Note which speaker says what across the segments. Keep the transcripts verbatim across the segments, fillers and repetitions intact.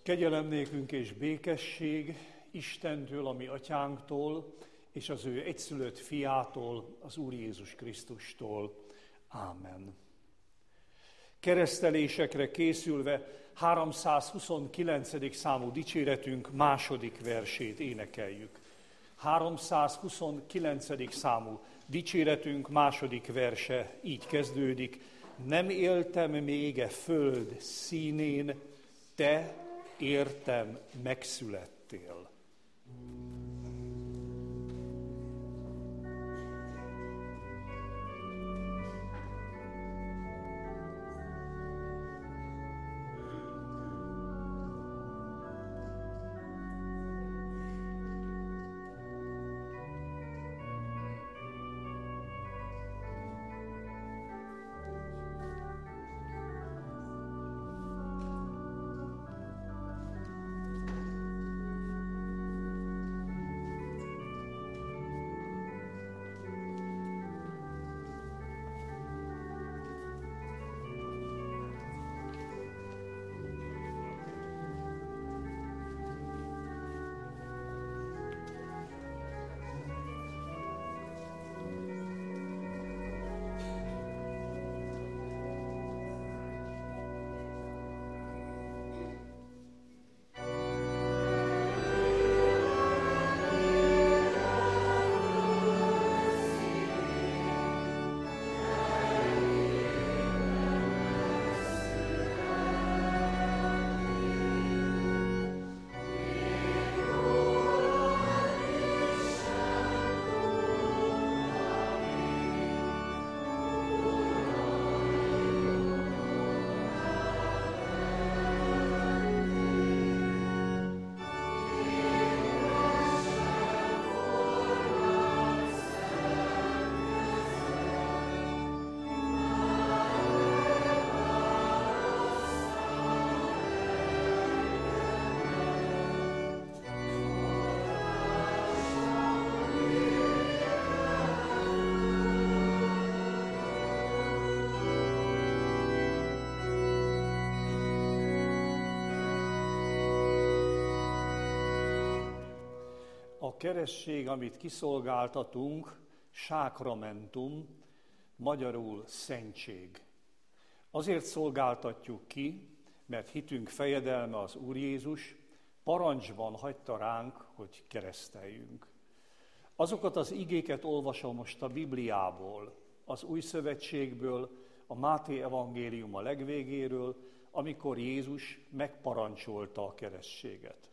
Speaker 1: Kegyelem nékünk és békesség Istentől, a mi atyánktól, és az ő egyszülött fiától, az Úr Jézus Krisztustól. Ámen. Keresztelésekre készülve háromszázhuszonkilencedik számú dicséretünk második versét énekeljük. háromszázhuszonkilencedik számú dicséretünk második verse így kezdődik. Nem éltem még e föld színén, te értem megszülettél. A keresztség, amit kiszolgáltatunk, sákramentum, magyarul szentség. Azért szolgáltatjuk ki, mert hitünk fejedelme az Úr Jézus parancsban hagyta ránk, hogy kereszteljünk. Azokat az igéket olvasom most a Bibliából, az Új Szövetségből, a Máté evangélium a legvégéről, amikor Jézus megparancsolta a keresztséget.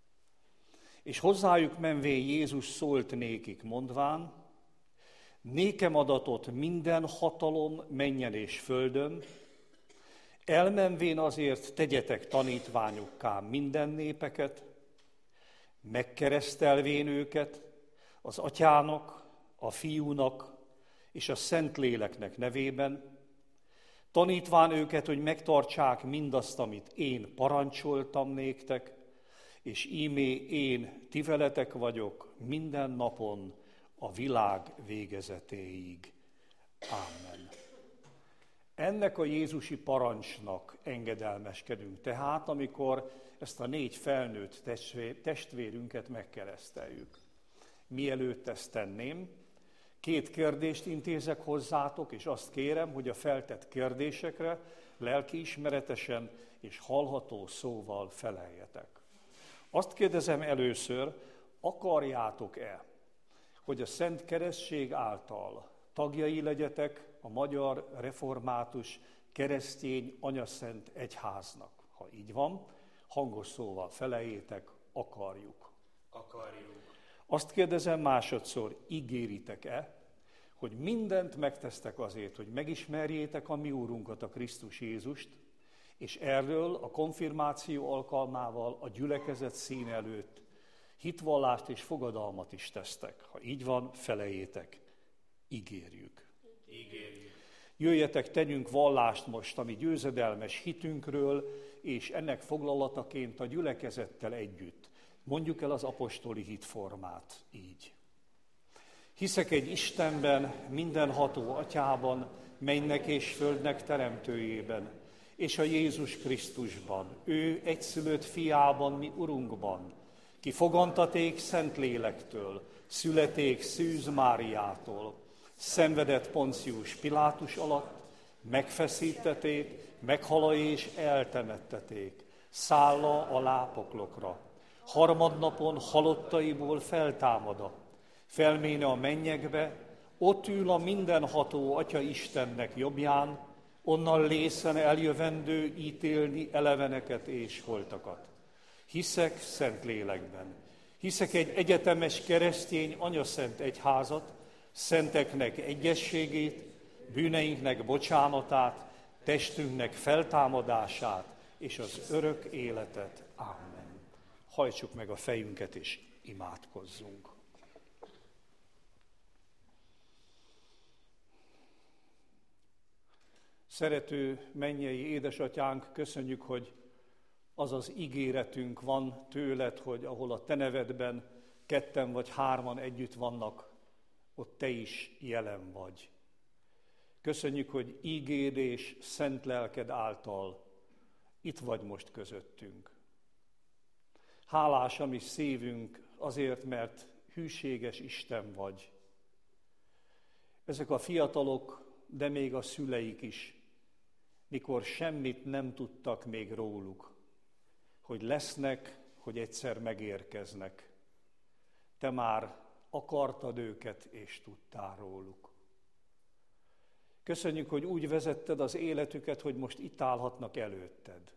Speaker 1: És hozzájuk menvén Jézus szólt nékik, mondván, nékem adatot minden hatalom mennyen és földön, elmenvén azért tegyetek tanítványokká minden népeket, megkeresztelvén őket az Atyának, a Fiúnak és a Szentléleknek nevében, tanítván őket, hogy megtartsák mindazt, amit én parancsoltam néktek, és ímé én ti veletek vagyok minden napon a világ végezetéig. Ámen. Ennek a Jézusi parancsnak engedelmeskedünk tehát, amikor ezt a négy felnőtt testvérünket megkereszteljük. Mielőtt ezt tenném, két kérdést intézek hozzátok, és azt kérem, hogy a feltett kérdésekre lelkiismeretesen és hallható szóval feleljetek. Azt kérdezem először, akarjátok-e, hogy a Szent Keresztség által tagjai legyetek a Magyar Református Keresztény Anyaszent Egyháznak? Ha így van, hangos szóval feleljétek, akarjuk.
Speaker 2: Akarjuk.
Speaker 1: Azt kérdezem másodszor, ígéritek-e, hogy mindent megtesztek azért, hogy megismerjétek a mi Úrunkat, a Krisztus Jézust, és erről a konfirmáció alkalmával a gyülekezet szín előtt hitvallást és fogadalmat is tesztek. Ha így van, feleljétek. Ígérjük.
Speaker 2: Ígérjük.
Speaker 1: Jöjjetek, tegyünk vallást most a mi győzedelmes hitünkről, és ennek foglalataként a gyülekezettel együtt. Mondjuk el az apostoli hitformát így. Hiszek egy Istenben, mindenható Atyában, mennek és földnek teremtőjében, és a Jézus Krisztusban, ő egyszülött fiában, mi Urunkban, ki fogantaték Szentlélektől, születék Szűz Máriától, szenvedett Poncius Pilátus alatt, megfeszítették, meghala és eltemetteték, szálla a lápoklokra. Harmadnapon halottaiból feltámada, felméne a mennyekbe, ott ül a mindenható Atya Istennek jobbján, onnan lészen eljövendő ítélni eleveneket és holtakat. Hiszek Szentlélekben, hiszek egy egyetemes keresztény anyaszent egyházat, szenteknek egyességét, bűneinknek bocsánatát, testünknek feltámadását és az örök életet. Amen. Hajtsuk meg a fejünket és imádkozzunk. Szerető mennyei édesatyánk, köszönjük, hogy az az ígéretünk van tőled, hogy ahol a te nevedben ketten vagy hárman együtt vannak, ott te is jelen vagy. Köszönjük, hogy ígéd és szent lelked által itt vagy most közöttünk. Hálás a mi szívünk azért, mert hűséges Isten vagy. Ezek a fiatalok, de még a szüleik is, mikor semmit nem tudtak még róluk, hogy lesznek, hogy egyszer megérkeznek. Te már akartad őket, és tudtál róluk. Köszönjük, hogy úgy vezetted az életüket, hogy most itt állhatnak előtted.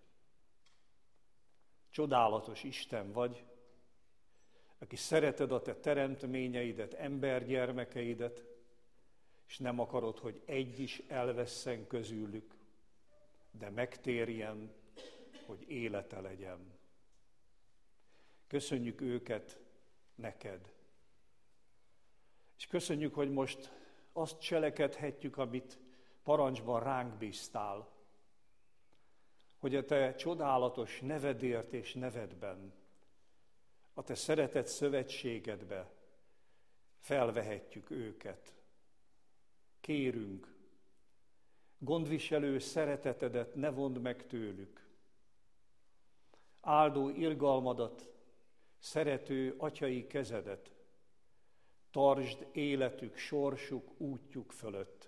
Speaker 1: Csodálatos Isten vagy, aki szereted a te teremtményeidet, embergyermekeidet, és nem akarod, hogy egy is elvesszen közülük, de megtérjen, hogy élete legyen. Köszönjük őket neked. És köszönjük, hogy most azt cselekedhetjük, amit parancsban ránk bíztál, hogy a te csodálatos nevedért és nevedben, a te szeretett szövetségedbe felvehetjük őket. Kérünk, gondviselő szeretetedet ne vond meg tőlük. Áldó irgalmadat, szerető atyai kezedet, tartsd életük, sorsuk, útjuk fölött.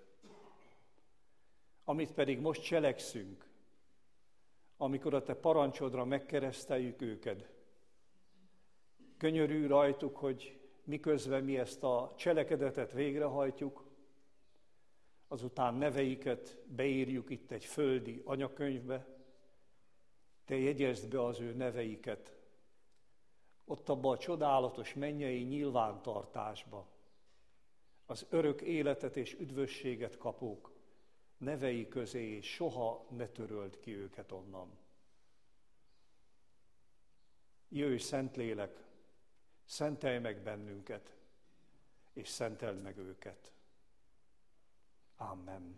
Speaker 1: Amit pedig most cselekszünk, amikor a te parancsodra megkereszteljük őket, könyörülj rajtuk, hogy miközben mi ezt a cselekedetet végrehajtjuk, azután neveiket beírjuk itt egy földi anyakönyvbe, te jegyezd be az ő neveiket, ott abba a csodálatos mennyei nyilvántartásba, az örök életet és üdvösséget kapók nevei közé, és soha ne töröld ki őket onnan. Jöjj, Szentlélek, szentelj meg bennünket, és szenteld meg őket. Amen.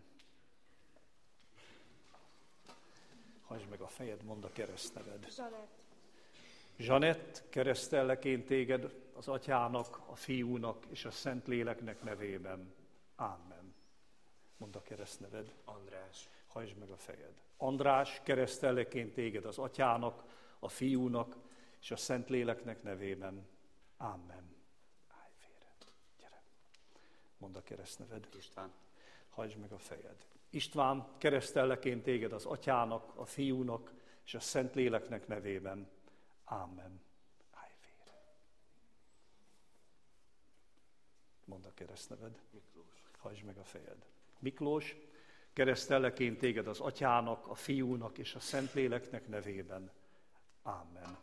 Speaker 1: Hajtsd meg a fejed, mondd a keresztneved.
Speaker 3: Zsanett.
Speaker 1: Zsanett, keresztellek én téged az Atyának, a Fiúnak és a Szentléleknek nevében. Amen. Mondd a keresztneved.
Speaker 2: András.
Speaker 1: Hajtsd meg a fejed. András, keresztellek én téged az Atyának, a Fiúnak és a Szentléleknek nevében. Amen. Állj félre. Gyere. Mondd a keresztneved.
Speaker 2: István.
Speaker 1: Hajtsd meg a fejed. István, keresztellek én téged az Atyának, a Fiúnak és a Szentléleknek nevében. Amen. Állj félre. Mondd a keresztneved.
Speaker 2: Miklós.
Speaker 1: Hajtsd meg a fejed. Miklós, keresztellek én téged az Atyának, a Fiúnak és a Szentléleknek nevében. Amen.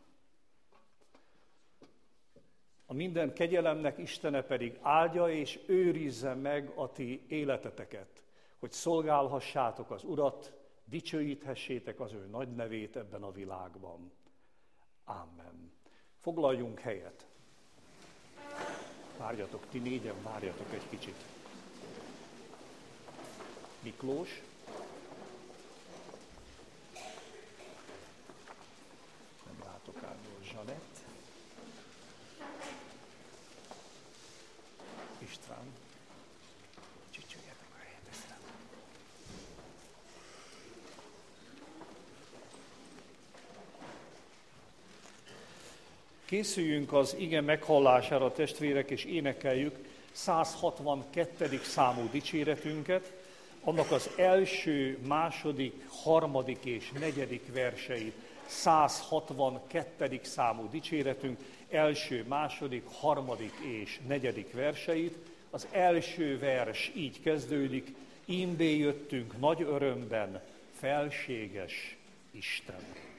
Speaker 1: A minden kegyelemnek Istene pedig áldja és őrizze meg a ti életeteket, hogy szolgálhassátok az Urat, dicsőíthessétek az ő nagy nevét ebben a világban. Amen. Foglaljunk helyet. Várjatok, ti négyen várjatok egy kicsit. Miklós. Nem látok átból. Zsanett. István. Csücsüljetek a helyet, ezzel. Készüljünk az ige meghallására, testvérek, és énekeljük száz hatvankettedik számú dicséretünket, annak az első, második, harmadik és negyedik verseit. száz hatvankettedik számú dicséretünk első, második, harmadik és negyedik verseit. Az első vers így kezdődik: Imbé jöttünk nagy örömben, felséges Isten.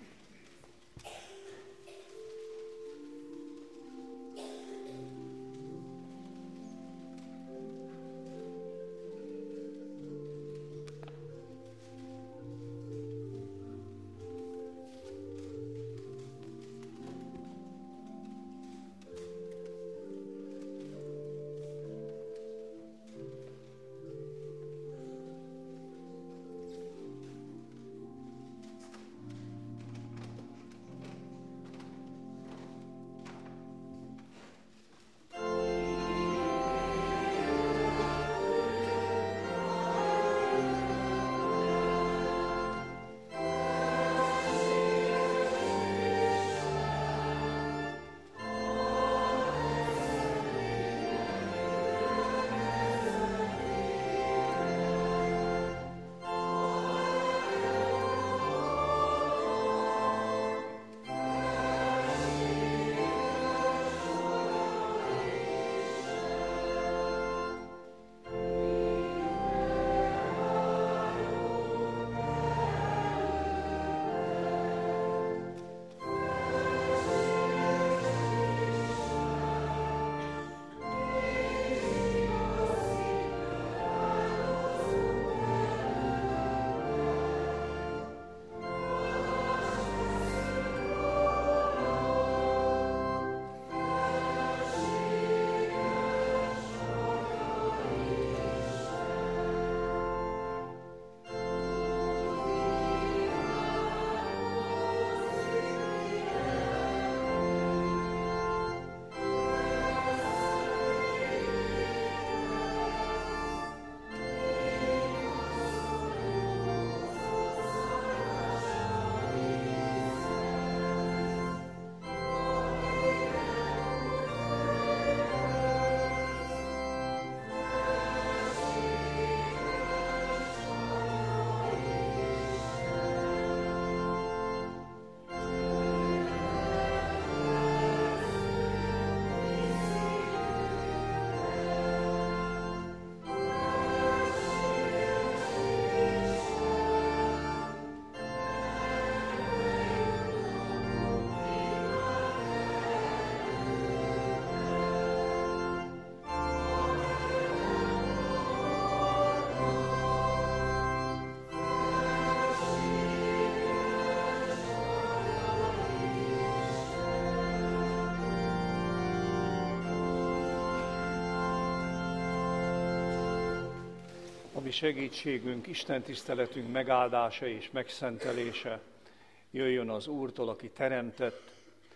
Speaker 1: Mi segítségünk, Isten tiszteletünk megáldása és megszentelése jöjjön az Úrtól, aki teremtett,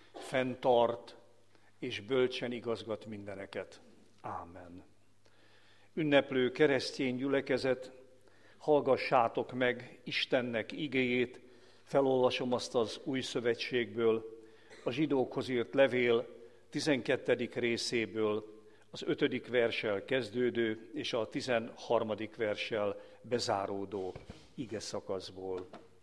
Speaker 1: fenntart és bölcsen igazgat mindeneket. Ámen. Ünneplő keresztény gyülekezet, hallgassátok meg Istennek igéjét, felolvasom azt az Új Szövetségből, a zsidókhoz írt levél tizenkettedik részéből, az ötödik verssel kezdődő és a tizenharmadik verssel bezáródó ige szakaszból.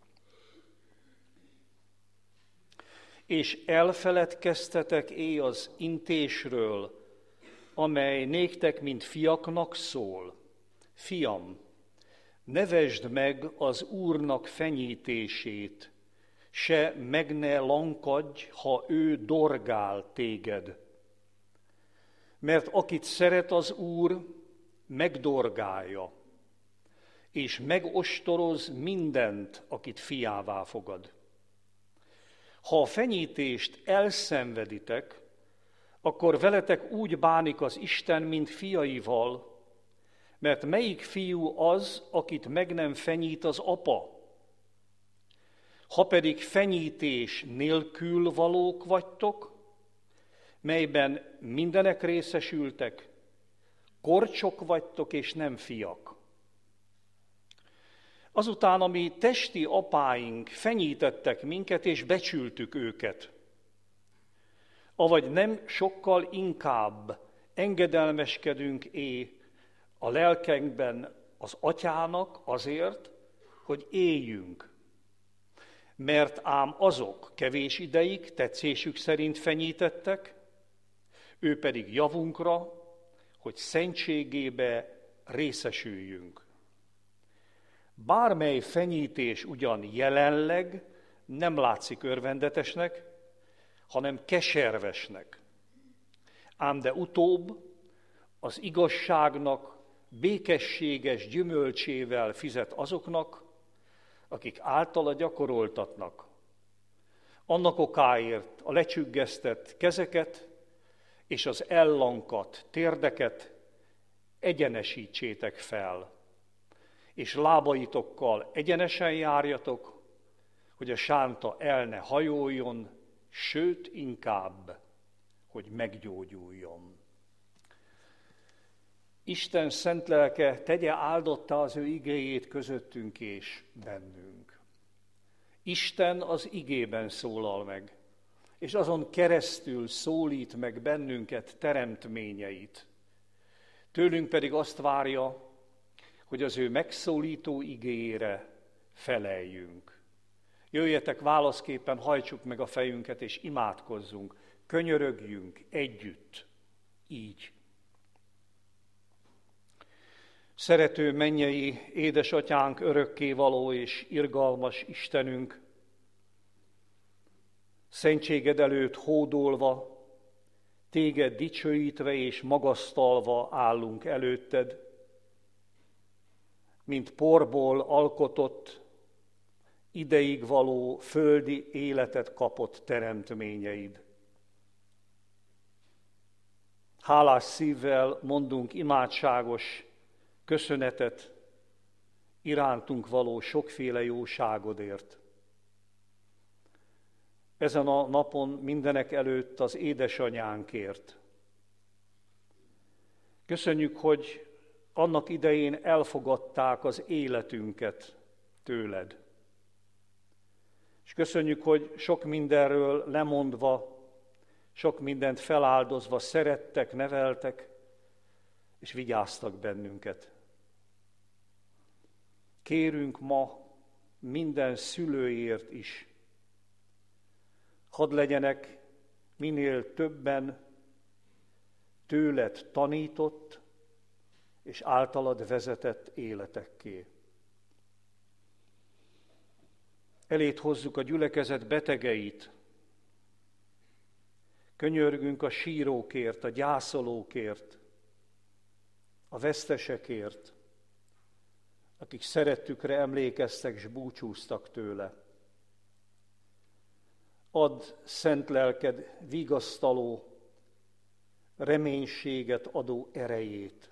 Speaker 1: És elfeledkeztetek éj az intésről, amely néktek, mint fiaknak szól. Fiam, ne vesd meg az Úrnak fenyítését, se meg ne lankadj, ha ő dorgál téged. Mert akit szeret az Úr, megdorgálja, és megostoroz mindent, akit fiává fogad. Ha a fenyítést elszenveditek, akkor veletek úgy bánik az Isten, mint fiaival, mert melyik fiú az, akit meg nem fenyít az apa? Ha pedig fenyítés nélkül valók vagytok, melyben mindenek részesültek, korcsok vagytok és nem fiak. Azután, ami testi apáink fenyítettek minket és becsültük őket, avagy nem sokkal inkább engedelmeskedünk-é a lelkünkben az Atyának azért, hogy éljünk. Mert ám azok kevés ideig tetszésük szerint fenyítettek, ő pedig javunkra, hogy szentségébe részesüljünk. Bármely fenyítés ugyan jelenleg nem látszik örvendetesnek, hanem keservesnek. Ám de utóbb az igazságnak békességes gyümölcsével fizet azoknak, akik általa gyakoroltatnak. Annak okáért a lecsüggesztett kezeket és az ellankadt térdeket egyenesítsétek fel, és lábaitokkal egyenesen járjatok, hogy a sánta el ne hajoljon, sőt inkább, hogy meggyógyuljon. Isten szent lelke tegye áldottá az ő igéjét közöttünk és bennünk. Isten az igében szólal meg, és azon keresztül szólít meg bennünket teremtményeit. Tőlünk pedig azt várja, hogy az ő megszólító igéjére feleljünk. Jöjjetek, válaszképpen hajtsuk meg a fejünket, és imádkozzunk, könyörögjünk együtt, így. Szerető mennyei édesatyánk, örökkévaló és irgalmas Istenünk, szentséged előtt hódolva, téged dicsőítve és magasztalva állunk előtted, mint porból alkotott, ideig való földi életet kapott teremtményeid. Hálás szívvel mondunk imádságos köszönetet irántunk való sokféle jóságodért. Ezen a napon mindenek előtt az édesanyánkért. Köszönjük, hogy annak idején elfogadták az életünket tőled. És köszönjük, hogy sok mindenről lemondva, sok mindent feláldozva szerettek, neveltek, és vigyáztak bennünket. Kérünk ma minden szülőért is, hadd legyenek minél többen tőled tanított és általad vezetett életekké. Eléd hozzuk a gyülekezet betegeit, könyörgünk a sírókért, a gyászolókért, a vesztesekért, akik szerettükre emlékeztek és búcsúztak tőle. Add szent lelked vigasztaló, reménységet adó erejét.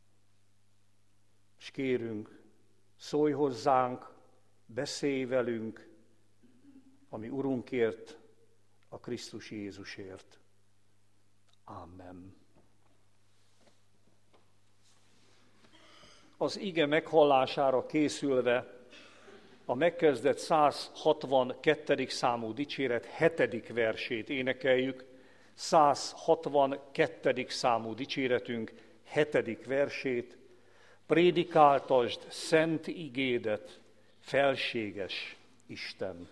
Speaker 1: És kérünk, szólj hozzánk, beszélj velünk, ami Urunkért, a Krisztus Jézusért. Amen. Az ige meghallására készülve a megkezdett száz hatvankettedik számú dicséret hetedik versét énekeljük. száz hatvankettedik számú dicséretünk hetedik versét. Prédikáltasd szent igédet, felséges Isten!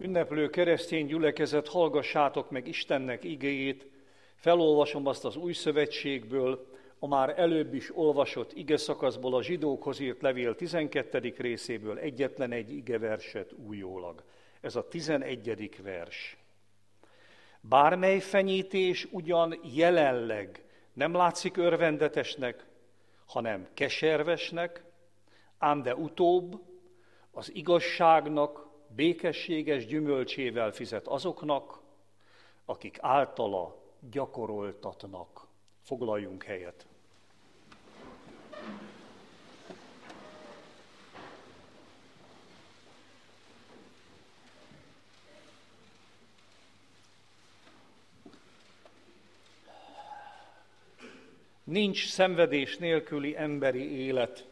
Speaker 1: Ünneplő keresztény gyülekezet, hallgassátok meg Istennek igéjét, felolvasom azt az Új Szövetségből, a már előbb is olvasott igeszakaszból, a Zsidókhoz írt levél tizenkettedik részéből egyetlen egy igeverset újólag. Ez a tizenegyedik vers. Bármely fenyítés ugyan jelenleg nem látszik örvendetesnek, hanem keservesnek, ám de utóbb az igazságnak békességes gyümölcsével fizet azoknak, akik általa gyakoroltatnak. Foglaljunk helyet. Nincs szenvedés nélküli emberi élet.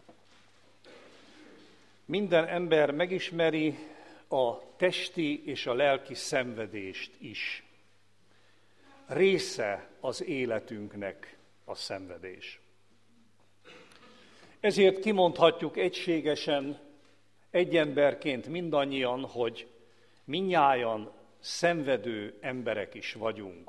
Speaker 1: Minden ember megismeri a testi és a lelki szenvedést is. Része az életünknek a szenvedés. Ezért kimondhatjuk egységesen, egy emberként mindannyian, hogy mindnyájan szenvedő emberek is vagyunk.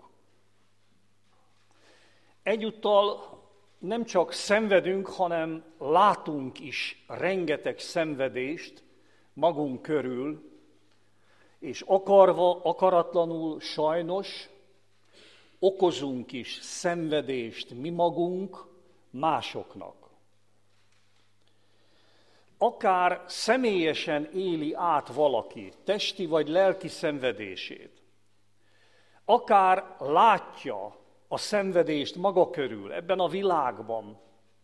Speaker 1: Egyúttal nem csak szenvedünk, hanem látunk is rengeteg szenvedést magunk körül, és akarva, akaratlanul sajnos okozunk is szenvedést mi magunk másoknak. Akár személyesen éli át valaki testi vagy lelki szenvedését, akár látja a szenvedést maga körül, ebben a világban,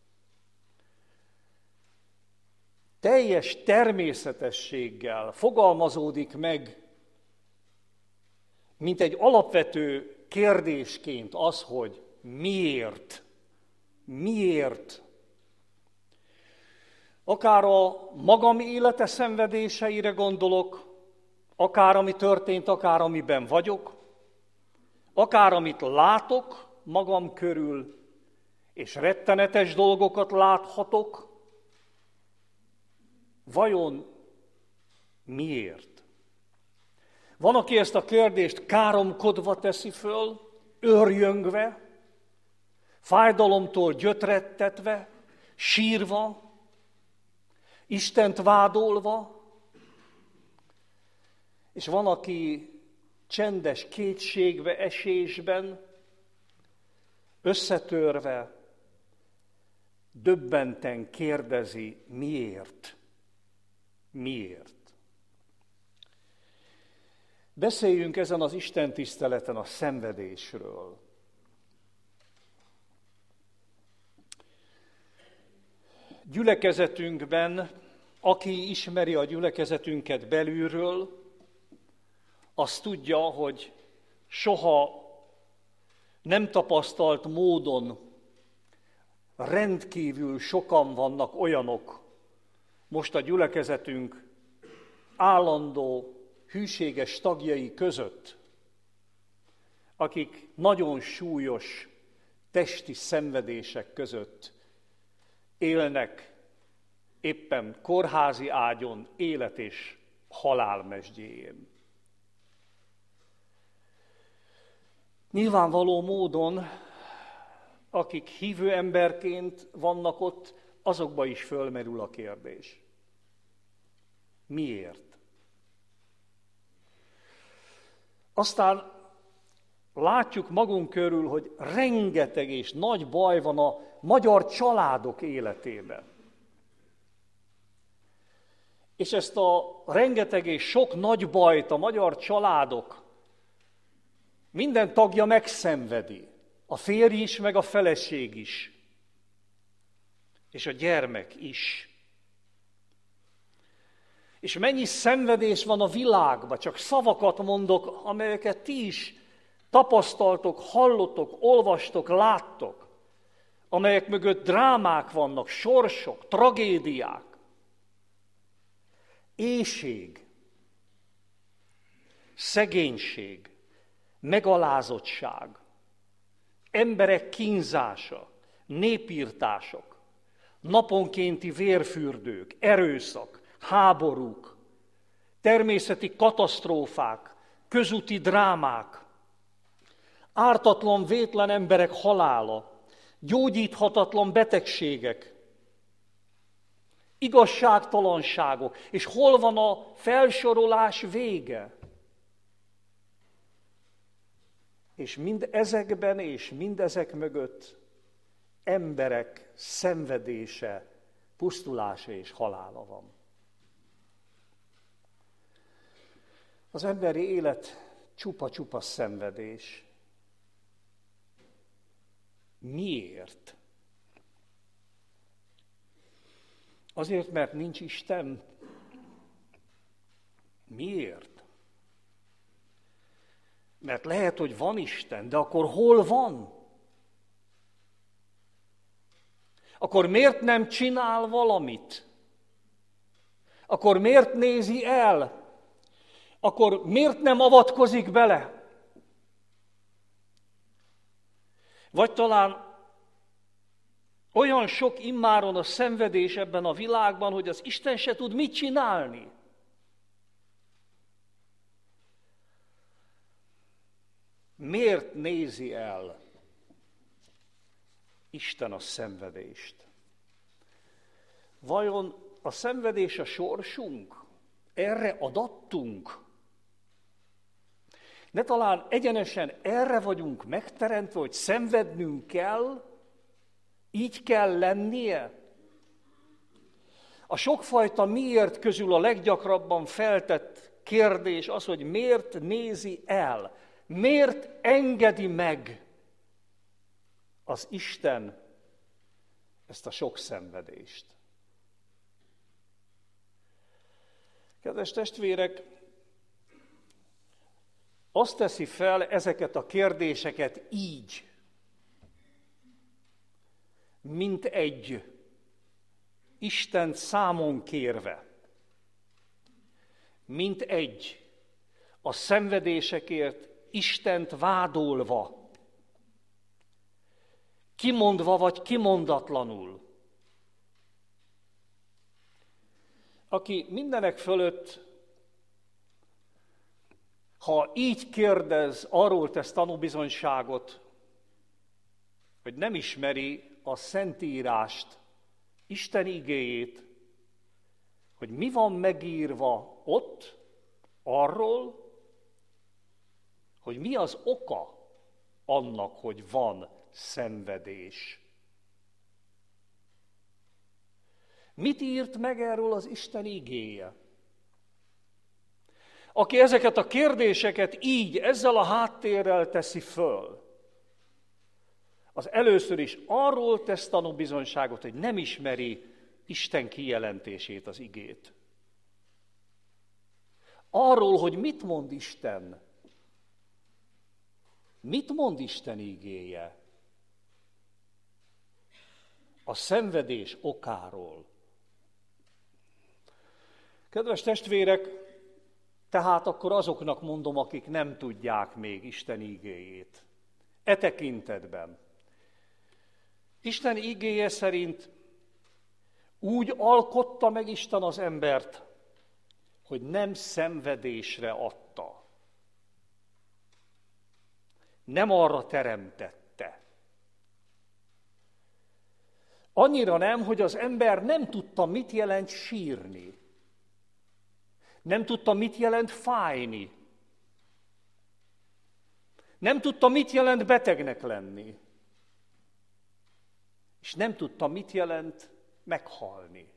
Speaker 1: teljes természetességgel fogalmazódik meg, mint egy alapvető kérdésként az, hogy miért, miért. Akár a magam élete szenvedéseire gondolok, akár ami történt, akár amiben vagyok, akár amit látok magam körül, és rettenetes dolgokat láthatok, vajon miért? Van, aki ezt a kérdést káromkodva teszi föl, őrjöngve, fájdalomtól gyötrettetve, sírva, Istent vádolva, és van, aki csendes kétségbe esésben, összetörve, döbbenten kérdezi, miért? Miért? Beszéljünk ezen az istentiszteleten a szenvedésről. Gyülekezetünkben, aki ismeri a gyülekezetünket belülről, az tudja, hogy soha nem tapasztalt módon rendkívül sokan vannak olyanok most a gyülekezetünk állandó, hűséges tagjai között, akik nagyon súlyos testi szenvedések között élnek éppen kórházi ágyon, élet és halál mesdjéjén. Nyilvánvaló módon, akik hívő emberként vannak ott, azokba is fölmerül a kérdés. Miért? Aztán látjuk magunk körül, hogy rengeteg és nagy baj van a magyar családok életében. És ezt a rengeteg és sok nagy bajt a magyar családok minden tagja megszenvedi. A férj is, meg a feleség is. És a gyermek is. És mennyi szenvedés van a világban, csak szavakat mondok, amelyeket ti is tapasztaltok, hallottok, olvastok, láttok, amelyek mögött drámák vannak, sorsok, tragédiák, éhség, szegénység, megalázottság, emberek kínzása, népirtások, naponkénti vérfürdők, erőszak, háborúk, természeti katasztrófák, közúti drámák, ártatlan, vétlen emberek halála, gyógyíthatatlan betegségek, igazságtalanságok, és hol van a felsorolás vége? És mind ezekben és mindezek mögött emberek szenvedése, pusztulása és halála van. Az emberi élet csupa-csupa szenvedés. Miért? Azért, mert nincs Isten. Miért? Mert lehet, hogy van Isten, de akkor hol van? Akkor miért nem csinál valamit? Akkor miért nézi el? Akkor miért nem avatkozik bele? Vagy talán olyan sok immáron a szenvedés ebben a világban, hogy az Isten se tud mit csinálni. Miért nézi el Isten a szenvedést? Vajon a szenvedés a sorsunk? Erre adattunk? Ne talán egyenesen erre vagyunk megteremtve, hogy szenvednünk kell, így kell lennie? A sokfajta miért közül a leggyakrabban feltett kérdés az, hogy miért nézi el, miért engedi meg az Isten ezt a sok szenvedést. Kedves testvérek, azt teszi fel ezeket a kérdéseket így, mint egy Istent számon kérve, mint egy a szenvedésekért Istent vádolva, kimondva vagy kimondatlanul. Aki mindenek fölött, ha így kérdez, arról tesz tanúbizonyságot, hogy nem ismeri a Szentírást, Isten igéjét, hogy mi van megírva ott, arról, hogy mi az oka annak, hogy van szenvedés. Mit írt meg erről az Isten igéje? Aki ezeket a kérdéseket így, ezzel a háttérrel teszi föl, az először is arról tesz tanúbizonyságot, hogy nem ismeri Isten kijelentését, az igét. Arról, hogy mit mond Isten. Mit mond Isten igéje? A szenvedés okáról. Kedves testvérek, tehát akkor azoknak mondom, akik nem tudják még Isten igéjét. E tekintetben. Isten igéje szerint úgy alkotta meg Isten az embert, hogy nem szenvedésre adta. Nem arra teremtette. Annyira nem, hogy az ember nem tudta, mit jelent sírni. Nem tudta, mit jelent fájni. Nem tudta, mit jelent betegnek lenni. És nem tudta, mit jelent meghalni.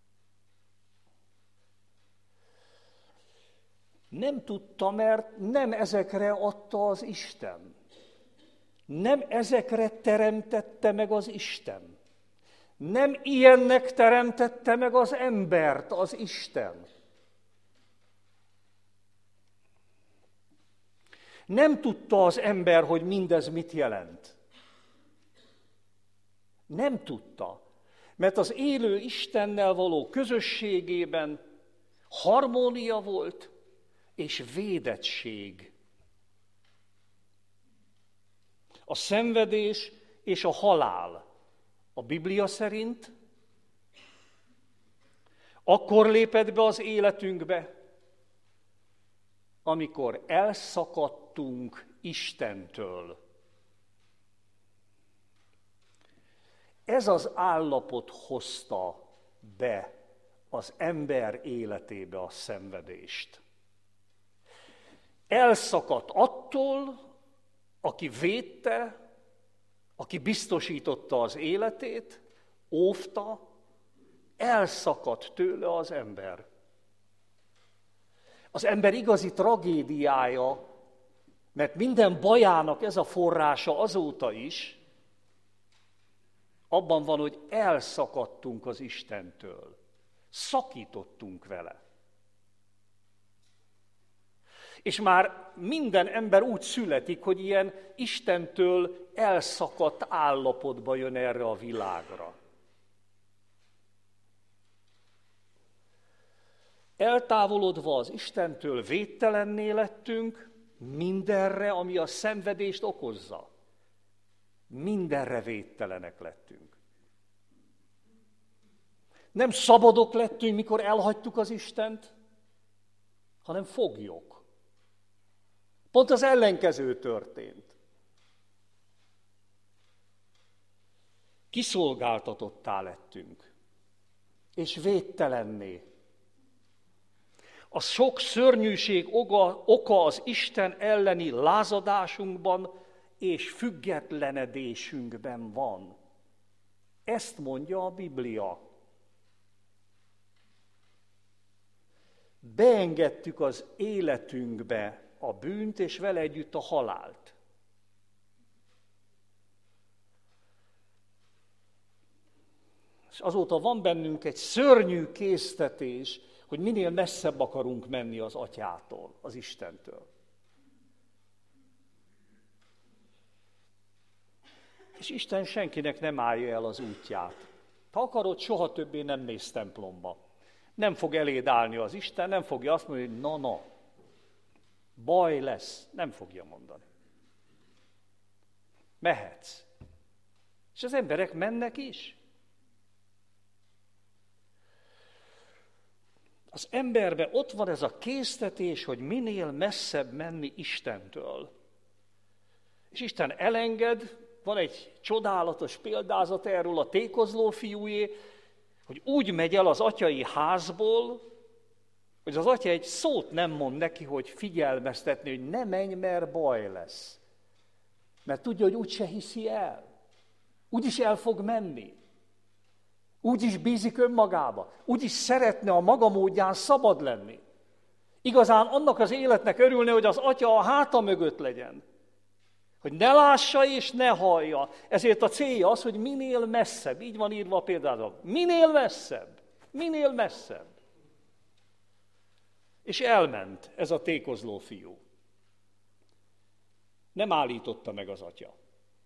Speaker 1: Nem tudta, mert nem ezekre adta az Isten. Nem ezekre teremtette meg az Isten. Nem ilyennek teremtette meg az embert az Isten. Nem tudta az ember, hogy mindez mit jelent. Nem tudta, mert az élő Istennel való közösségében harmónia volt és védettség. A szenvedés és a halál a Biblia szerint akkor lépett be az életünkbe, amikor elszakadtunk Istentől. Ez az állapot hozta be az ember életébe a szenvedést. Elszakadt attól, aki védte, aki biztosította az életét, óvta, elszakadt tőle az ember. Az ember igazi tragédiája, mert minden bajának ez a forrása azóta is, abban van, hogy elszakadtunk az Istentől. Szakítottunk vele. És már minden ember úgy születik, hogy ilyen Istentől elszakadt állapotba jön erre a világra. Eltávolodva az Istentől védtelenné lettünk mindenre, ami a szenvedést okozza. Mindenre védtelenek lettünk. Nem szabadok lettünk, mikor elhagytuk az Istent, hanem foglyok. Pont az ellenkező történt. Kiszolgáltatottá lettünk, és védtelenné. A sok szörnyűség oka, oka az Isten elleni lázadásunkban és függetlenedésünkben van. Ezt mondja a Biblia. Beengedtük az életünkbe a bűnt, és vele együtt a halált. És azóta van bennünk egy szörnyű késztetés, hogy minél messzebb akarunk menni az Atyától, az Istentől. És Isten senkinek nem állja el az útját. Ha akarod, soha többé nem mész templomba. Nem fog eléd állni az Isten, nem fogja azt mondani, hogy na, na, baj lesz. Nem fogja mondani. Mehetsz. És az emberek mennek is. Az emberben ott van ez a késztetés, hogy minél messzebb menni Istentől. És Isten elenged, van egy csodálatos példázat erről, a tékozló fiújé, hogy úgy megy el az atyai házból, hogy az atya egy szót nem mond neki, hogy figyelmeztetni, hogy ne menj, mert baj lesz. Mert tudja, hogy úgyse hiszi el. Úgyis el fog menni. Úgyis bízik önmagába. Úgyis szeretne a maga módján szabad lenni. Igazán annak az életnek örülne, hogy az atya a háta mögött legyen. Hogy ne lássa és ne hallja. Ezért a célja az, hogy minél messzebb. Így van írva a példázat. Minél messzebb. Minél messzebb. És elment ez a tékozló fiú. Nem állította meg az atya.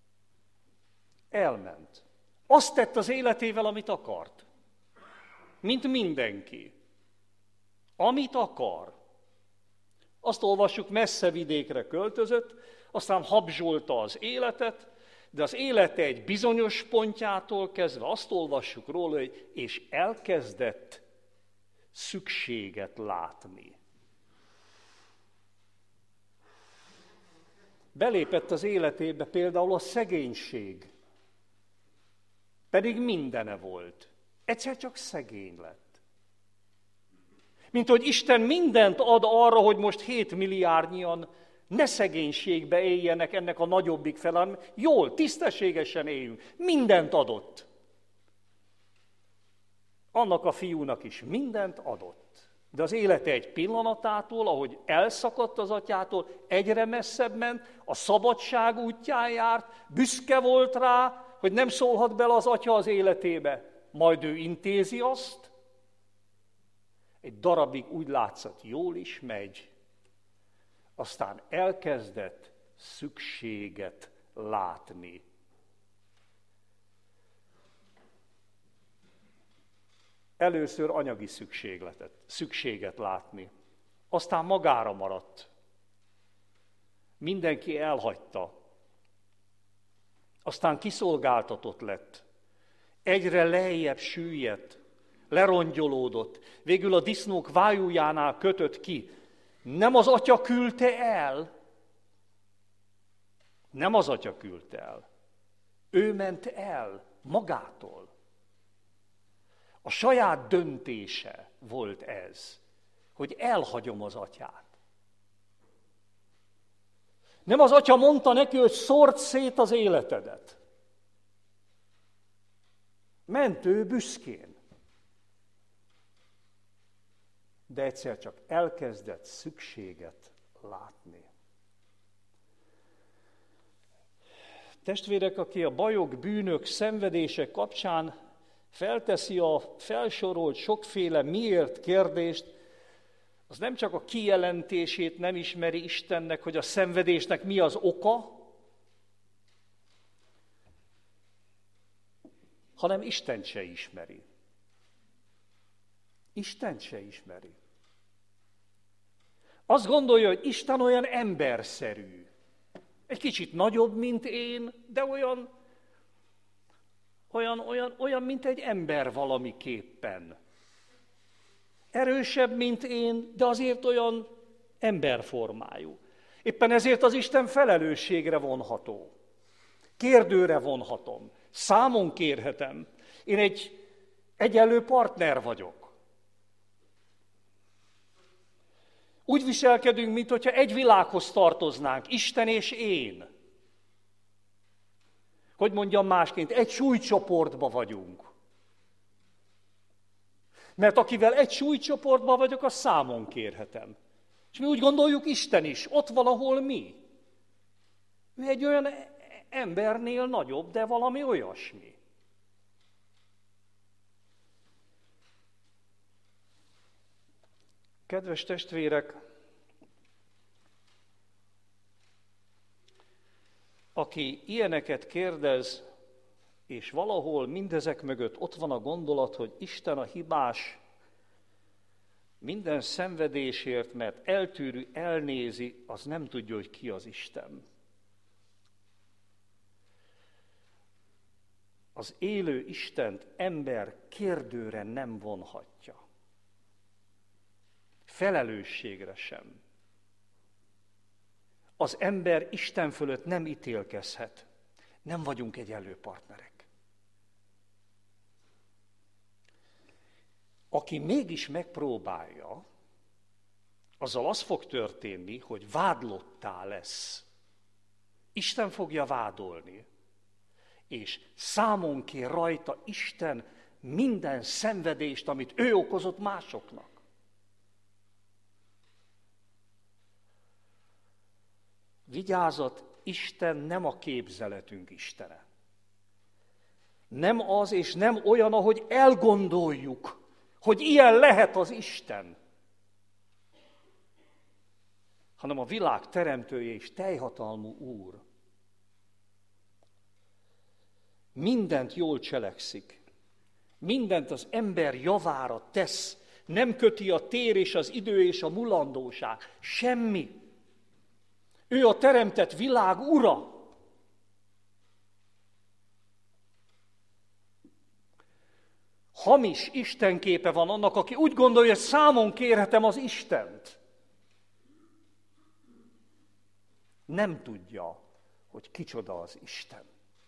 Speaker 1: Elment. Azt tett az életével, amit akart. Mint mindenki. Amit akar. Azt olvassuk, messze vidékre költözött, aztán habzsolta az életet, de az élete egy bizonyos pontjától kezdve azt olvassuk róla, hogy és elkezdett szükséget látni. Belépett az életébe például a szegénység, pedig mindene volt. Egyszer csak szegény lett. Mint hogy Isten mindent ad arra, hogy most hét milliárdnyian ne szegénységbe éljenek ennek a nagyobbik fel, hanem jól, tisztességesen éljünk. Mindent adott. Annak a fiúnak is mindent adott. De az élete egy pillanatától, ahogy elszakadt az atyától, egyre messzebb ment, a szabadság útján járt, büszke volt rá, hogy nem szólhat bele az atya az életébe. Majd ő intézi azt, egy darabig úgy látszott, jól is megy, aztán elkezdett szükséget látni. Először anyagi szükségletet, szükséget látni, aztán magára maradt. Mindenki elhagyta. Aztán kiszolgáltatott lett. Egyre lejjebb süllyedt, lerongyolódott. Végül a disznók vájújánál kötött ki. Nem az Atya küldte el. Nem az Atya küldte el. Ő ment el magától. A saját döntése volt ez, hogy elhagyom az Atyát. Nem az Atya mondta neki, hogy szórd szét az életedet. Ment ő büszkén. De egyszer csak elkezdett szükséget látni. Testvérek, aki a bajok, bűnök, szenvedések kapcsán felteszi a felsorolt sokféle miért kérdést, az nem csak a kijelentését nem ismeri Istennek, hogy a szenvedésnek mi az oka, hanem Istent se ismeri. Istent se ismeri. Azt gondolja, hogy Isten olyan emberszerű. Egy kicsit nagyobb, mint én, de olyan, olyan, olyan, olyan, mint egy ember valamiképpen. Erősebb, mint én, de azért olyan emberformájú. Éppen ezért az Isten felelősségre vonható. Kérdőre vonhatom. Számon kérhetem. Én egy egyenlő partner vagyok. Úgy viselkedünk, mintha egy világhoz tartoznánk, Isten és én. Hogy mondjam másként, egy súlycsoportba vagyunk. Mert akivel egy súlycsoportban vagyok, azt számon kérhetem. És mi úgy gondoljuk, Isten is, ott valahol mi. Ő egy olyan embernél nagyobb, de valami olyasmi. Kedves testvérek, aki ilyeneket kérdez, és valahol mindezek mögött ott van a gondolat, hogy Isten a hibás minden szenvedésért, mert eltűrű, elnézi, az nem tudja, hogy ki az Isten. Az élő Istent ember kérdőre nem vonhatja. Felelősségre sem. Az ember Isten fölött nem ítélkezhet. Nem vagyunk egyenlő partnerek. Aki mégis megpróbálja, azzal az fog történni, hogy vádlottá lesz. Isten fogja vádolni, és számon kér rajta Isten minden szenvedést, amit ő okozott másoknak. Vigyázat, Isten nem a képzeletünk Istene. Nem az és nem olyan, ahogy elgondoljuk, hogy ilyen lehet az Isten, hanem a világ teremtője és teljhatalmú Úr. Mindent jól cselekszik, mindent az ember javára tesz, nem köti a tér és az idő és a mulandóság, semmi. Ő a teremtett világ ura. Hamis istenképe van annak, aki úgy gondolja, hogy számon kérhetem az Istent. Nem tudja, hogy kicsoda az Isten.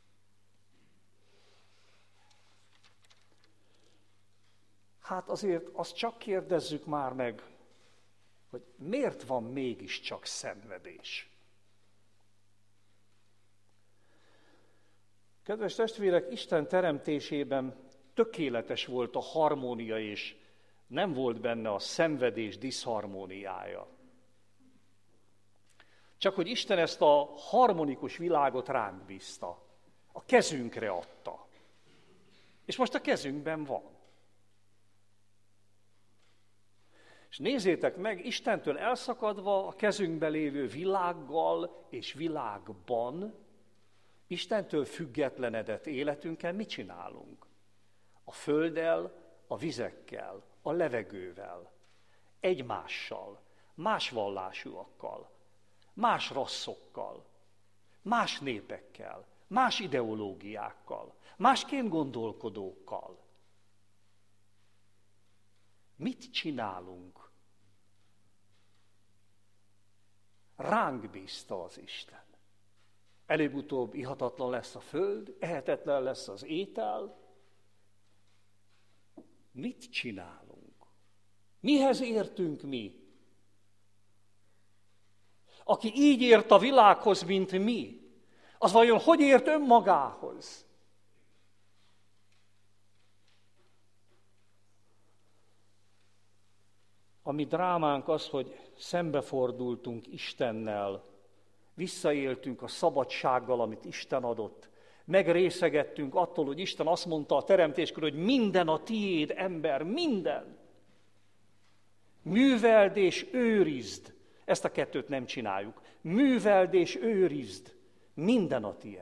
Speaker 1: Hát azért azt csak kérdezzük már meg, hogy miért van mégiscsak szenvedés? Kedves testvérek, Isten teremtésében tökéletes volt a harmónia, és nem volt benne a szenvedés diszharmóniája. Csak hogy Isten ezt a harmonikus világot ránk bízta, a kezünkre adta. És most a kezünkben van. És nézzétek meg, Istentől elszakadva a kezünkben lévő világgal és világban, Istentől függetlenedett életünkkel mit csinálunk? A földdel, a vizekkel, a levegővel, egymással, más vallásúakkal, más rasszokkal, más népekkel, más ideológiákkal, másként gondolkodókkal. Mit csinálunk? Ránk bízta az Isten. Előbb-utóbb ihatatlan lesz a föld, ehetetlen lesz az étel. Mit csinálunk? Mihez értünk mi? Aki így ért a világhoz, mint mi, az vajon hogy ért önmagához? A mi drámánk az, hogy szembefordultunk Istennel, visszaéltünk a szabadsággal, amit Isten adott, megrészegettünk attól, hogy Isten azt mondta a teremtéskor, hogy minden a tiéd, ember, minden. Műveld és őrizd. Ezt a kettőt nem csináljuk. Műveld és őrizd. Minden a tied.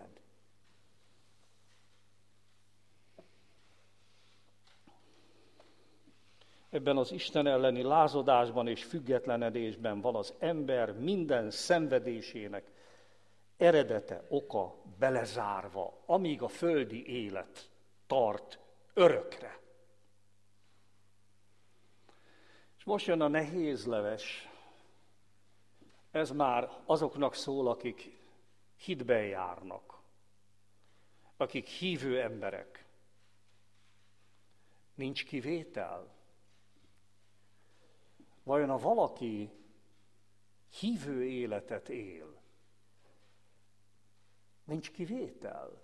Speaker 1: Ebben az Isten elleni lázadásban és függetlenedésben van az ember minden szenvedésének eredete, oka belezárva, amíg a földi élet tart örökre. És most jön a nehéz leves. Ez már azoknak szól, akik hitben járnak, akik hívő emberek. Nincs kivétel. Vajon ha valaki hívő életet él, nincs kivétel?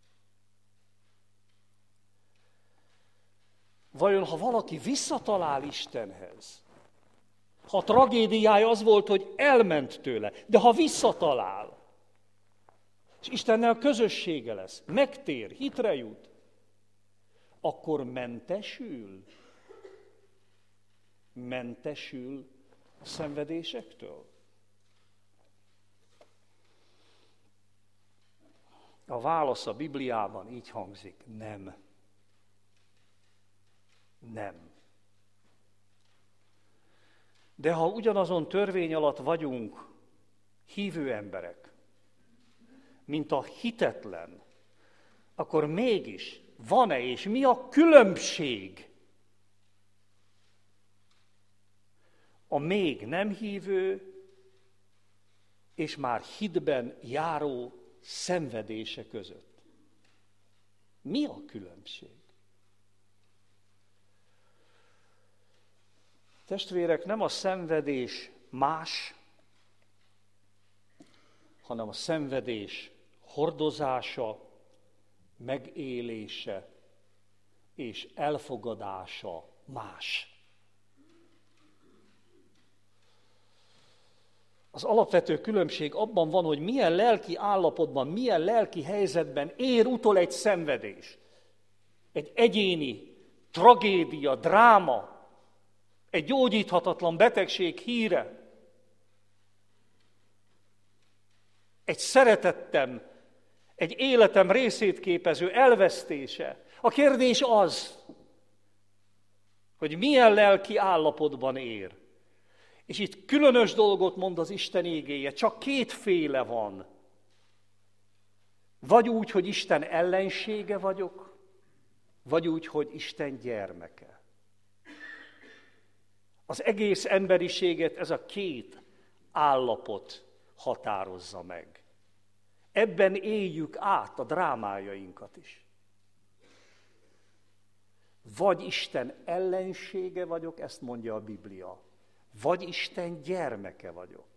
Speaker 1: Vajon ha valaki visszatalál Istenhez, ha a tragédiája az volt, hogy elment tőle, de ha visszatalál, és Istennel közössége lesz, megtér, hitre jut, akkor mentesül? Mentesül a szenvedésektől? A válasz a Bibliában így hangzik: nem. Nem. De ha ugyanazon törvény alatt vagyunk hívő emberek, mint a hitetlen, akkor mégis van-e és mi a különbség a még nem hívő és már hitben járó szenvedése között? Mi a különbség? Testvérek, nem a szenvedés más, hanem a szenvedés hordozása, megélése és elfogadása más. Az alapvető különbség abban van, hogy milyen lelki állapotban, milyen lelki helyzetben ér utol egy szenvedés. Egy egyéni tragédia, dráma, egy gyógyíthatatlan betegség híre, egy szeretettem, egy életem részét képező elvesztése. A kérdés az, hogy milyen lelki állapotban ér. És itt különös dolgot mond az Isten igéje, csak kétféle van. Vagy úgy, hogy Isten ellensége vagyok, vagy úgy, hogy Isten gyermeke. Az egész emberiséget ez a két állapot határozza meg. Ebben éljük át a drámájainkat is. Vagy Isten ellensége vagyok, ezt mondja a Biblia, vagy Isten gyermeke vagyok.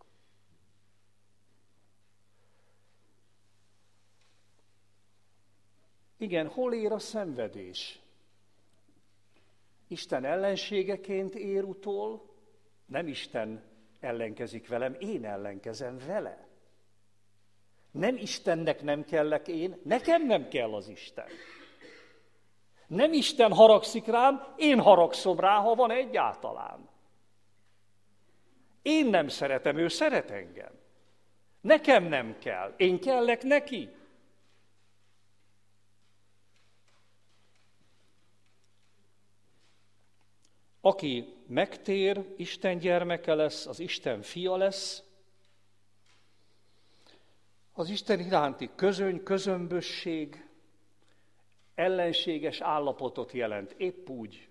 Speaker 1: Igen, hol ér a szenvedés? Isten ellenségeként ér utol, nem Isten ellenkezik velem, én ellenkezem vele. Nem Istennek nem kellek én, nekem nem kell az Isten. Nem Isten haragszik rám, én haragszom rá, ha van egyáltalán. Én nem szeretem, ő szeret engem. Nekem nem kell, én kellek neki. Aki megtér, Isten gyermeke lesz, az Isten fia lesz, az Isten iránti közöny, közömbösség ellenséges állapotot jelent, épp úgy,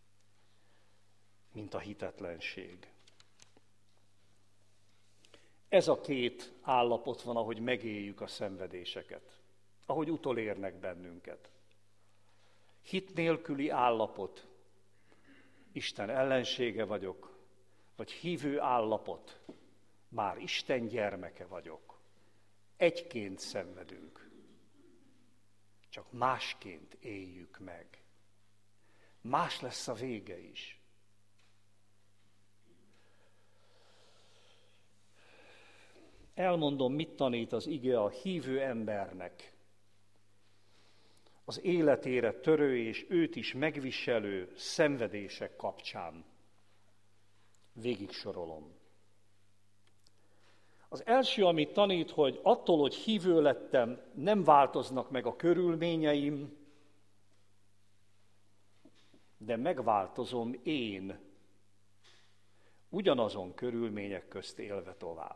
Speaker 1: mint a hitetlenség. Ez a két állapot van, ahogy megéljük a szenvedéseket, ahogy utolérnek bennünket. Hit nélküli állapot, Isten ellensége vagyok, vagy hívő állapot, már Isten gyermeke vagyok. Egyként szenvedünk, csak másként éljük meg. Más lesz a vége is. Elmondom, mit tanít az ige a hívő embernek. Az életére törő és őt is megviselő szenvedések kapcsán. Végig sorolom. Az első, amit tanít, hogy attól, hogy hívő lettem, nem változnak meg a körülményeim, de megváltozom én, ugyanazon körülmények közt élve tovább.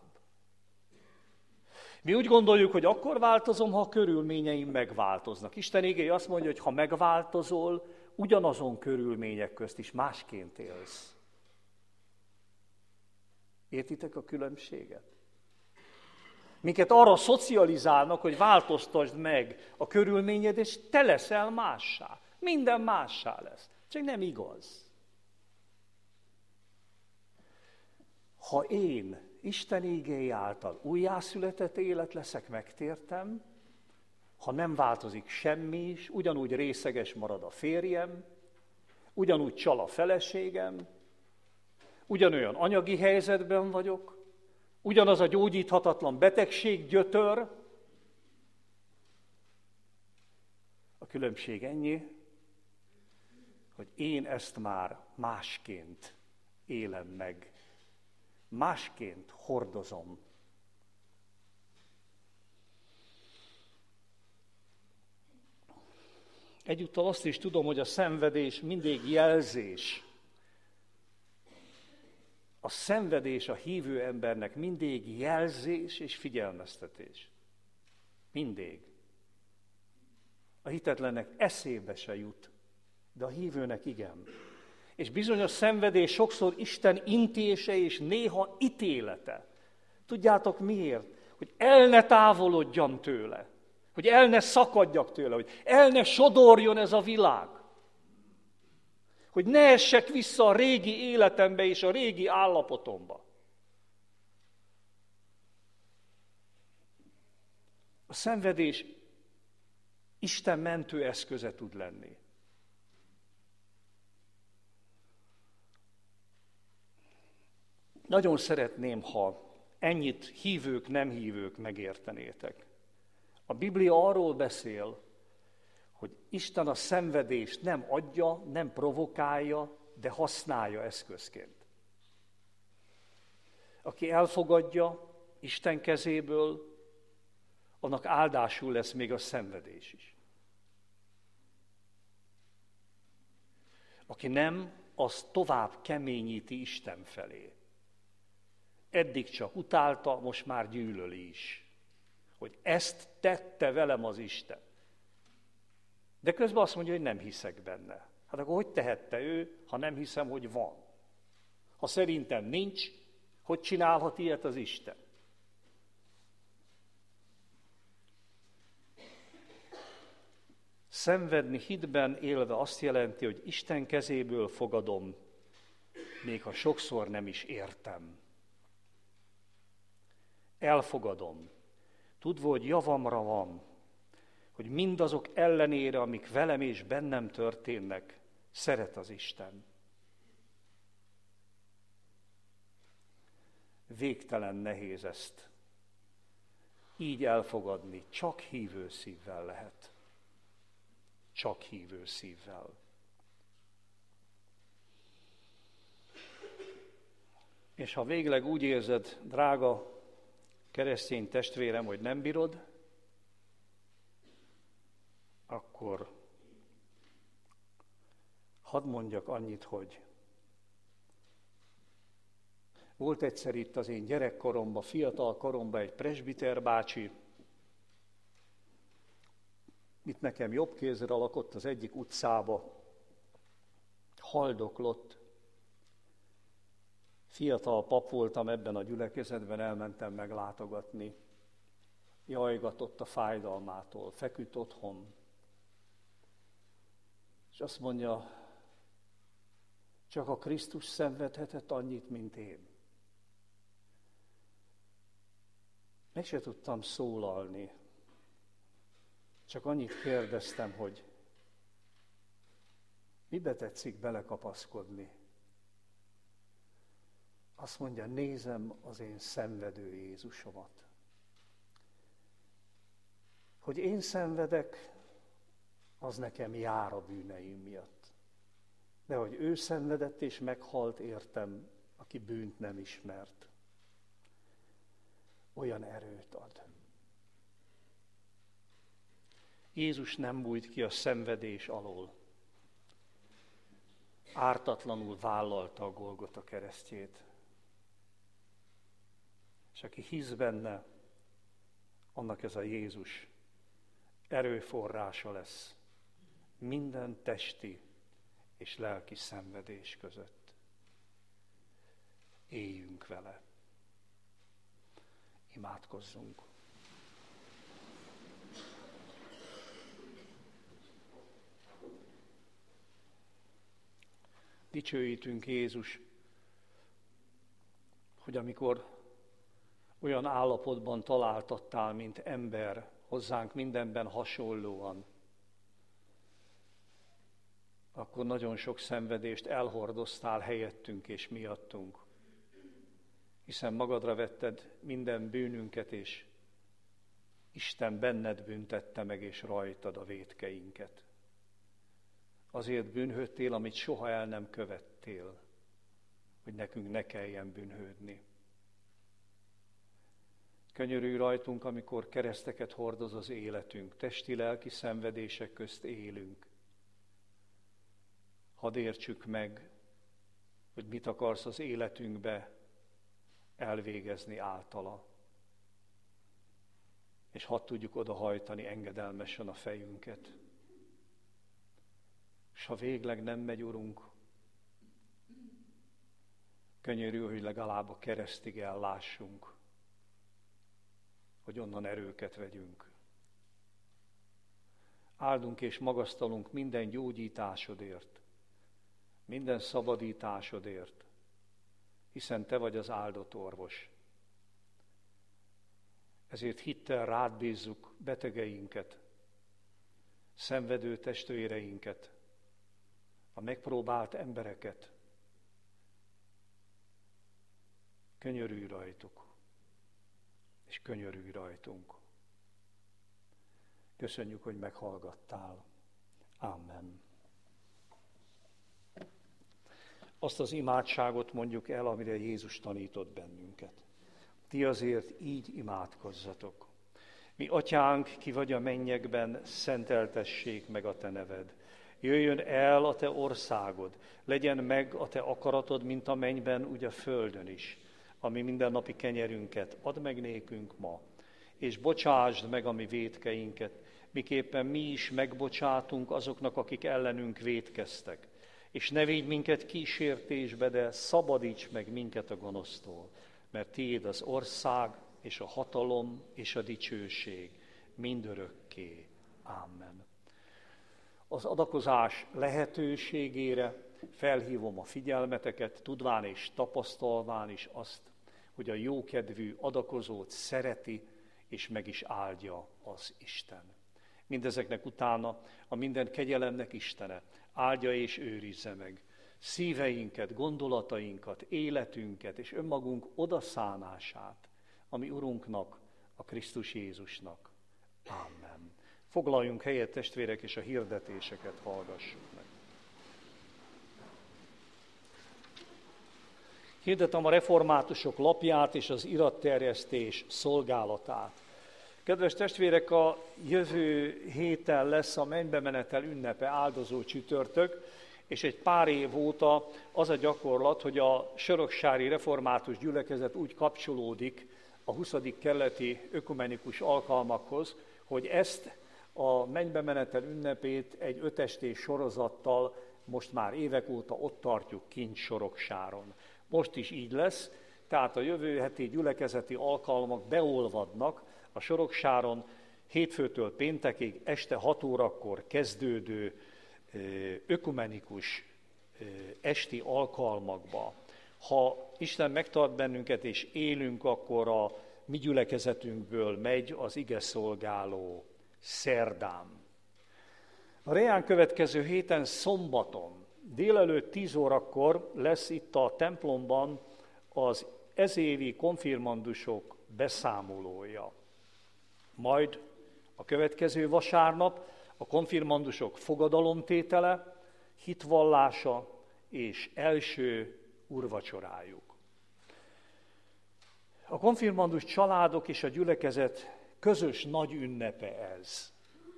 Speaker 1: Mi úgy gondoljuk, hogy akkor változom, ha a körülményeim megváltoznak. Isten igéje azt mondja, hogy ha megváltozol, ugyanazon körülmények közt is másként élsz. Értitek a különbséget? Minket arra szocializálnak, hogy változtasd meg a körülményed, és te leszel mássá. Minden mássá lesz. Csak nem igaz. Ha én Isten igéje által újjászületett élet leszek, megtértem, ha nem változik semmi is, ugyanúgy részeges marad a férjem, ugyanúgy csal a feleségem, ugyanolyan anyagi helyzetben vagyok, ugyanaz a gyógyíthatatlan betegség gyötör. A különbség ennyi, hogy én ezt már másként élem meg, másként hordozom. Egyúttal azt is tudom, hogy a szenvedés mindig jelzés. A szenvedés a hívő embernek mindig jelzés és figyelmeztetés. Mindig. A hitetlennek eszébe se jut, de a hívőnek igen. És bizony a szenvedés sokszor Isten intése és néha ítélete. Tudjátok miért? Hogy el ne távolodjam tőle. Hogy el ne szakadjak tőle. Hogy el ne sodorjon ez a világ. Hogy ne essek vissza a régi életembe és a régi állapotomba. A szenvedés Isten mentő eszköze tud lenni. Nagyon szeretném, ha ennyit hívők, nem hívők megértenétek. A Biblia arról beszél, hogy Isten a szenvedést nem adja, nem provokálja, de használja eszközként. Aki elfogadja Isten kezéből, annak áldásul lesz még a szenvedés is. Aki nem, az tovább keményíti Isten felé. Eddig csak utálta, most már gyűlöli is. Hogy ezt tette velem az Isten. De közben azt mondja, hogy nem hiszek benne. Hát akkor hogy tehette ő, ha nem hiszem, hogy van? Ha szerintem nincs, hogy csinálhat ilyet az Isten? Szenvedni hitben élve azt jelenti, hogy Isten kezéből fogadom, még ha sokszor nem is értem. Elfogadom, tudva, hogy javamra van, hogy mindazok ellenére, amik velem és bennem történnek, szeret az Isten. Végtelen nehéz ezt így elfogadni, csak hívő szívvel lehet. Csak hívő szívvel. És ha végleg úgy érzed, drága keresztény testvérem, hogy nem bírod, akkor hadd mondjak annyit, hogy volt egyszer itt az én gyerekkoromban, fiatal koromban egy presbiter bácsi, itt nekem jobb kézre lakott az egyik utcába, haldoklott, Fiatal pap voltam, ebben a gyülekezetben elmentem meglátogatni. Jajgatott a fájdalmától, feküdt otthon. És azt mondja, csak a Krisztus szenvedhetett annyit, mint én. Meg se tudtam szólalni. Csak annyit kérdeztem, hogy mibe tetszik belekapaszkodni. Azt mondja, nézem az én szenvedő Jézusomat. Hogy én szenvedek, az nekem jár a bűneim miatt. De hogy ő szenvedett és meghalt értem, aki bűnt nem ismert. Olyan erőt ad. Jézus nem bújt ki a szenvedés alól. Ártatlanul vállalta a Golgota keresztjét. És aki hisz benne, annak ez a Jézus erőforrása lesz minden testi és lelki szenvedés között. Éljünk vele. Imádkozzunk. Dicsőítünk, Jézus, hogy amikor olyan állapotban találtattál, mint ember, hozzánk mindenben hasonlóan, akkor nagyon sok szenvedést elhordoztál helyettünk és miattunk, hiszen magadra vetted minden bűnünket, és Isten benned büntette meg, és rajtad a vétkeinket. Azért bűnhődtél, amit soha el nem követtél, hogy nekünk ne kelljen bűnhődni. Könyörülj rajtunk, amikor kereszteket hordoz az életünk, testi-lelki szenvedések közt élünk. Hadd értsük meg, hogy mit akarsz az életünkbe elvégezni általa. És hadd tudjuk odahajtani engedelmesen a fejünket. És ha végleg nem megy, Urunk, könyörülj, hogy legalább a keresztig ellássunk, hogy onnan erőket vegyünk. Áldunk és magasztalunk minden gyógyításodért, minden szabadításodért, hiszen Te vagy az áldott orvos. Ezért hittel rád bízzuk betegeinket, szenvedő testvéreinket, a megpróbált embereket. Könyörülj rajtuk, és könyörülj rajtunk. Köszönjük, hogy meghallgattál. Amen. Azt az imádságot mondjuk el, amire Jézus tanított bennünket. Ti azért így imádkozzatok. Mi atyánk, ki vagy a mennyekben, szenteltessék meg a te neved. Jöjjön el a te országod, legyen meg a te akaratod, mint a mennyben, úgy a földön is. Ami mindennapi kenyerünket add meg nékünk ma, és bocsásd meg a mi vétkeinket, miképpen mi is megbocsátunk azoknak, akik ellenünk vétkeztek. És ne védj minket kísértésbe, de szabadíts meg minket a gonosztól, mert tiéd az ország, és a hatalom, és a dicsőség mindörökké. Amen. Az adakozás lehetőségére felhívom a figyelmeteket, tudván és tapasztalván is azt, hogy a jókedvű adakozót szereti, és meg is áldja az Isten. Mindezeknek utána a minden kegyelemnek Istene áldja és őrizze meg szíveinket, gondolatainkat, életünket és önmagunk odaszánását, ami Urunknak, a Krisztus Jézusnak. Amen. Foglaljunk helyet, testvérek, és a hirdetéseket hallgassuk meg. Hirdetem a reformátusok lapját és az iratterjesztés szolgálatát. Kedves testvérek, a jövő héten lesz a mennybemenetel ünnepe, áldozó csütörtök, és egy pár év óta az a gyakorlat, hogy a Soroksári Református Gyülekezet úgy kapcsolódik a huszadik kerületi ökumenikus alkalmakhoz, hogy ezt a mennybemenetel ünnepét egy ötestés sorozattal most már évek óta ott tartjuk kint Soroksáron. Most is így lesz, tehát a jövő heti gyülekezeti alkalmak beolvadnak a Soroksáron hétfőtől péntekig este hat órakor kezdődő ökumenikus esti alkalmakba. Ha Isten megtart bennünket és élünk, akkor a mi gyülekezetünkből megy az igeszolgáló szerdán. A reán következő héten szombaton délelőtt tíz órakor lesz itt a templomban az ezévi konfirmandusok beszámolója. Majd a következő vasárnap a konfirmandusok fogadalomtétele, hitvallása és első úrvacsorájuk. A konfirmandus családok és a gyülekezet közös nagy ünnepe ez.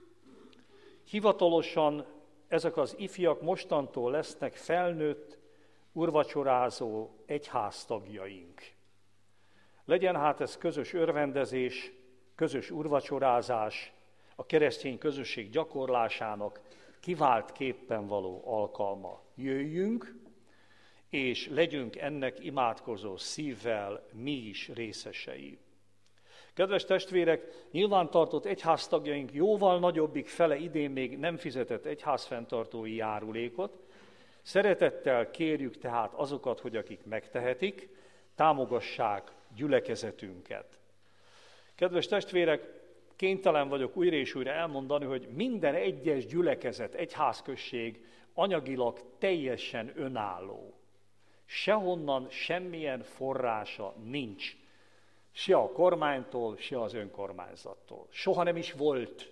Speaker 1: Hivatalosan ezek az ifjak mostantól lesznek felnőtt, úrvacsorázó egyháztagjaink. Legyen hát ez közös örvendezés, közös úrvacsorázás, a keresztény közösség gyakorlásának kivált képpen való alkalma. Jöjjünk, és legyünk ennek imádkozó szívvel mi is részesei. Kedves testvérek, nyilvántartott egyháztagjaink jóval nagyobbik fele idén még nem fizetett egyházfenntartói járulékot. Szeretettel kérjük tehát azokat, hogy akik megtehetik, támogassák gyülekezetünket. Kedves testvérek, kénytelen vagyok újra és újra elmondani, hogy minden egyes gyülekezet, egyházközség anyagilag teljesen önálló. Sehonnan semmilyen forrása nincs. Se a kormánytól, se az önkormányzattól. Soha nem is volt.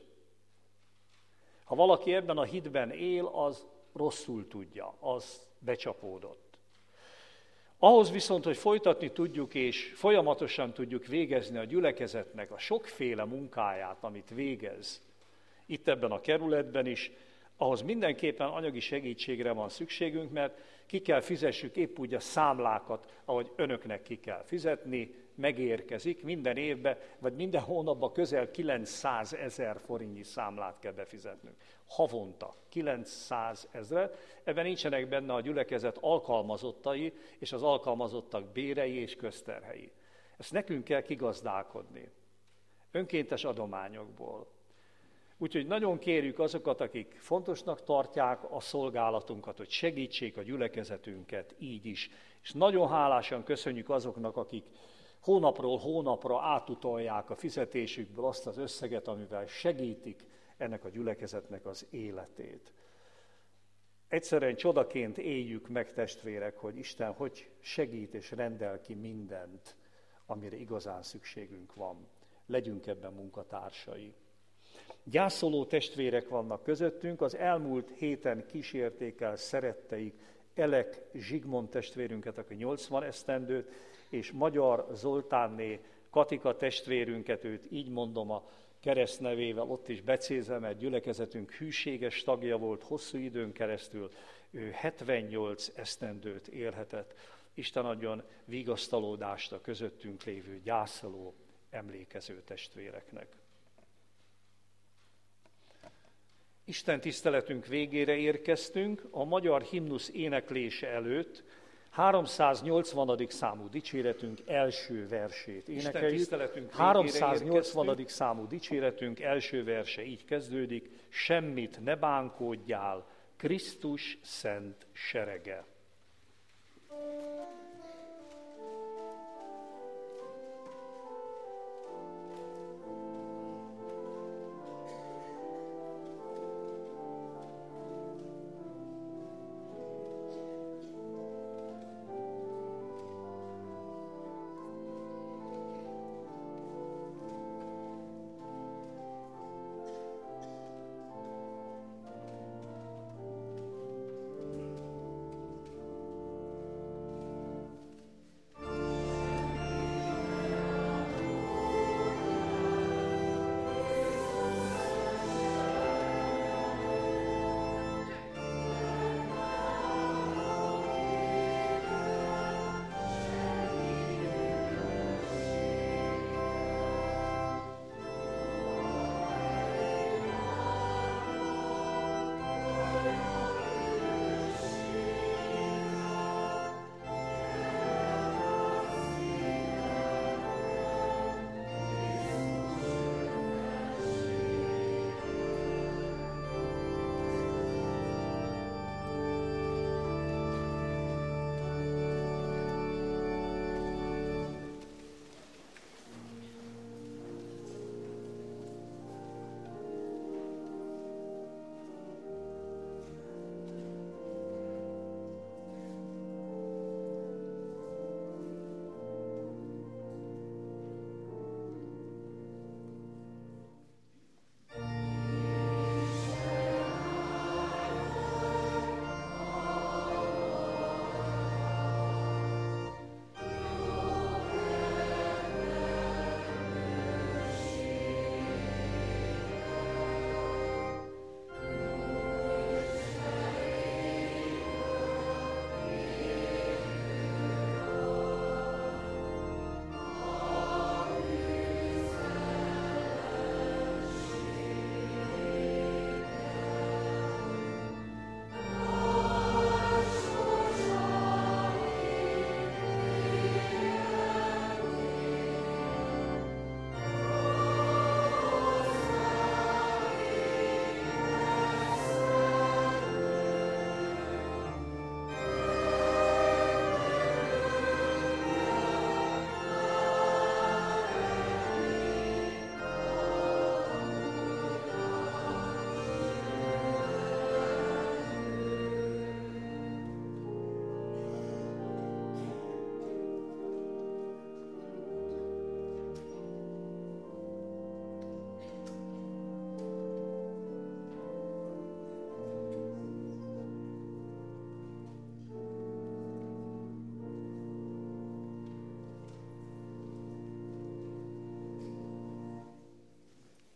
Speaker 1: Ha valaki ebben a hitben él, az rosszul tudja, az becsapódott. Ahhoz viszont, hogy folytatni tudjuk és folyamatosan tudjuk végezni a gyülekezetnek a sokféle munkáját, amit végez, itt ebben a kerületben is, ahhoz mindenképpen anyagi segítségre van szükségünk, mert ki kell fizessük épp úgy a számlákat, ahogy önöknek ki kell fizetni, megérkezik minden évben, vagy minden hónapban közel kilencszázezer forintnyi számlát kell befizetnünk. Havonta kilencszázezer, ebben nincsenek benne a gyülekezet alkalmazottai, és az alkalmazottak bérei és közterhei. Ezt nekünk kell kigazdálkodni, önkéntes adományokból. Úgyhogy nagyon kérjük azokat, akik fontosnak tartják a szolgálatunkat, hogy segítsék a gyülekezetünket így is. És nagyon hálásan köszönjük azoknak, akik hónapról hónapra átutalják a fizetésükből azt az összeget, amivel segítik ennek a gyülekezetnek az életét. Egyszerűen csodaként éljük meg, testvérek, hogy Isten hogy segít és rendel ki mindent, amire igazán szükségünk van. Legyünk ebben munkatársai. Gyászoló testvérek vannak közöttünk, az elmúlt héten kísérték el szeretteik Elek Zsigmond testvérünket, aki nyolcvan esztendőt, és Magyar Zoltánné Katika testvérünket, őt így mondom a keresztnevével, ott is becézem, mert gyülekezetünk hűséges tagja volt hosszú időn keresztül, ő hetvennyolc esztendőt élhetett. Isten adjon vigasztalódást a közöttünk lévő gyászoló, emlékező testvéreknek. Isten tiszteletünk végére érkeztünk, a magyar himnusz éneklése előtt háromszáznyolcvanadik számú dicséretünk első versét énekeljük. háromszáznyolcvanadik számú dicséretünk első verse így kezdődik: semmit ne bánkódjál, Krisztus szent serege.